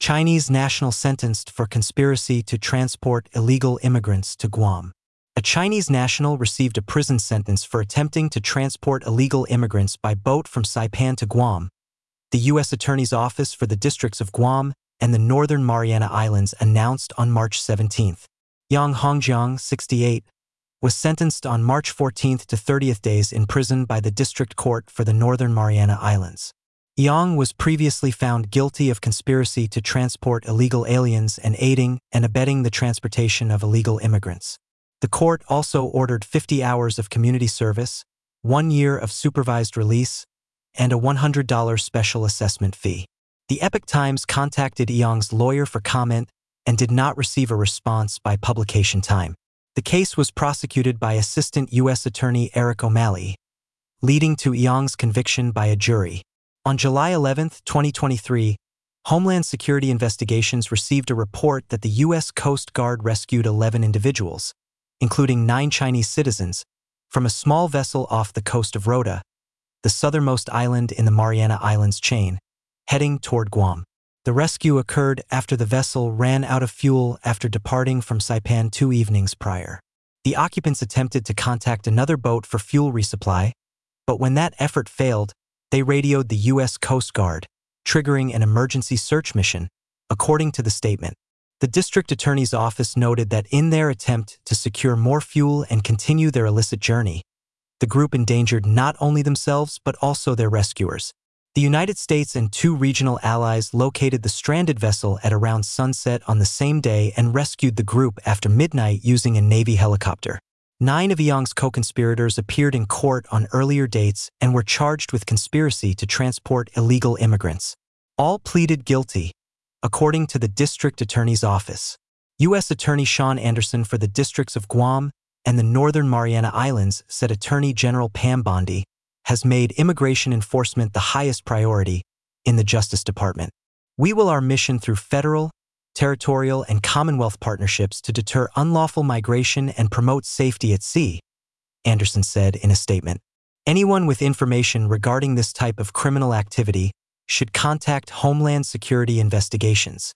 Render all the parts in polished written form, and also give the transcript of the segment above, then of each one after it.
Chinese national sentenced for conspiracy to transport illegal immigrants to Guam. A Chinese national received a prison sentence for attempting to transport illegal immigrants by boat from Saipan to Guam. The U.S. Attorney's Office for the districts of Guam and the Northern Mariana Islands announced on March 17. Yang Hongjiang, 68, was sentenced on March 14 to 30 days in prison by the District Court for the Northern Mariana Islands. Yang was previously found guilty of conspiracy to transport illegal aliens and aiding and abetting the transportation of illegal immigrants. The court also ordered 50 hours of community service, 1 year of supervised release, and a $100 special assessment fee. The Epoch Times contacted Yang's lawyer for comment and did not receive a response by publication time. The case was prosecuted by Assistant U.S. Attorney Eric O'Malley, leading to Yang's conviction by a jury. On July 11, 2023, Homeland Security Investigations received a report that the U.S. Coast Guard rescued 11 individuals, including 9 Chinese citizens, from a small vessel off the coast of Rota, the southernmost island in the Mariana Islands chain, heading toward Guam. The rescue occurred after the vessel ran out of fuel after departing from Saipan 2 evenings prior. The occupants attempted to contact another boat for fuel resupply, but when that effort failed, they radioed the U.S. Coast Guard, triggering an emergency search mission, according to the statement. The district attorney's office noted that in their attempt to secure more fuel and continue their illicit journey, the group endangered not only themselves but also their rescuers. The United States and 2 regional allies located the stranded vessel at around sunset on the same day and rescued the group after midnight using a Navy helicopter. 9 of Yang's co-conspirators appeared in court on earlier dates and were charged with conspiracy to transport illegal immigrants. All pleaded guilty, according to the district attorney's office. U.S. Attorney Sean Anderson for the districts of Guam and the Northern Mariana Islands said Attorney General Pam Bondi has made immigration enforcement the highest priority in the Justice Department. We will our mission through federal, territorial, and Commonwealth partnerships to deter unlawful migration and promote safety at sea, Anderson said in a statement. Anyone with information regarding this type of criminal activity should contact Homeland Security Investigations.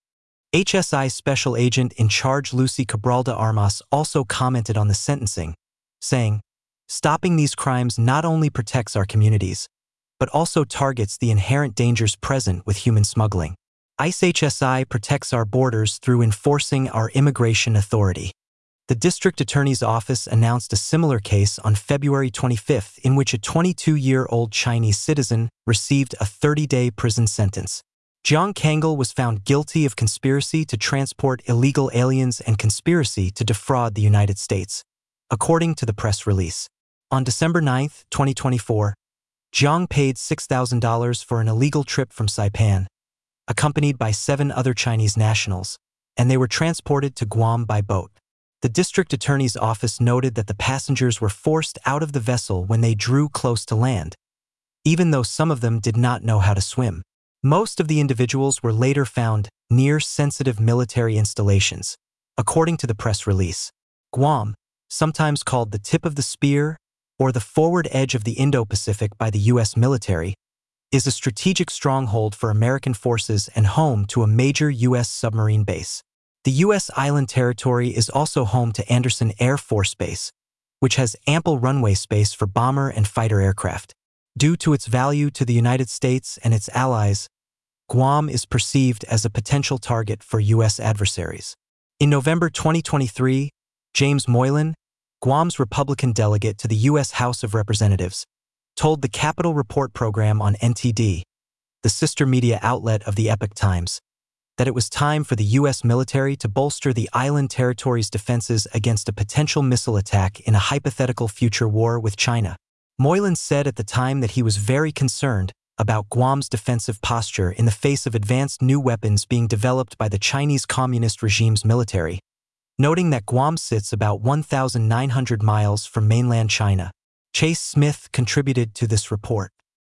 HSI Special Agent in Charge Lucy Cabral de Armas also commented on the sentencing, saying, "Stopping these crimes not only protects our communities, but also targets the inherent dangers present with human smuggling. ICE HSI protects our borders through enforcing our immigration authority." The district attorney's office announced a similar case on February 25 in which a 22-year-old Chinese citizen received a 30-day prison sentence. Jiang Kangel was found guilty of conspiracy to transport illegal aliens and conspiracy to defraud the United States, according to the press release. On December 9, 2024, Jiang paid $6,000 for an illegal trip from Saipan, accompanied by 7 other Chinese nationals, and they were transported to Guam by boat. The district attorney's office noted that the passengers were forced out of the vessel when they drew close to land, even though some of them did not know how to swim. Most of the individuals were later found near sensitive military installations, according to the press release. Guam, sometimes called the tip of the spear or the forward edge of the Indo-Pacific by the U.S. military, is a strategic stronghold for American forces and home to a major U.S. submarine base. The U.S. island territory is also home to Anderson Air Force Base, which has ample runway space for bomber and fighter aircraft. Due to its value to the United States and its allies, Guam is perceived as a potential target for U.S. adversaries. In November 2023, James Moylan, Guam's Republican delegate to the U.S. House of Representatives, told the Capitol Report program on NTD, the sister media outlet of the Epoch Times, that it was time for the U.S. military to bolster the island territory's defenses against a potential missile attack in a hypothetical future war with China. Moylan said at the time that he was very concerned about Guam's defensive posture in the face of advanced new weapons being developed by the Chinese Communist regime's military, noting that Guam sits about 1,900 miles from mainland China. Chase Smith contributed to this report.